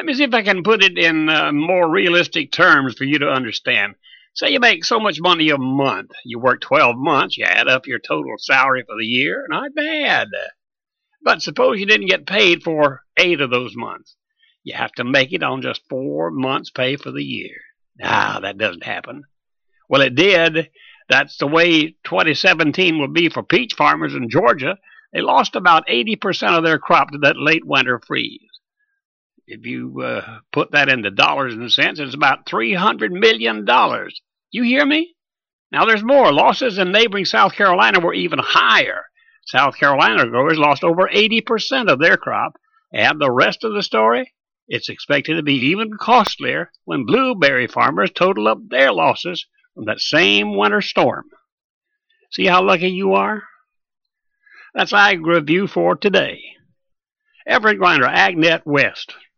Let me see if I can put it in more realistic terms for you to understand. Say you make so much money a month. You work 12 months, you add up your total salary for the year. Not bad. But suppose you didn't get paid for 8 of those months. You have to make it on just 4 months' pay for the year. That doesn't happen. Well, it did. That's the way 2017 will be for peach farmers in Georgia. They lost about 80% of their crop to that late winter freeze. If you put that into dollars and cents, it's about $300 million. You hear me? Now, there's more. Losses in neighboring South Carolina were even higher. South Carolina growers lost over 80% of their crop. And the rest of the story? It's expected to be even costlier when blueberry farmers total up their losses from that same winter storm. See how lucky you are? That's Ag Review for today. Everett Grinder, AgNet West.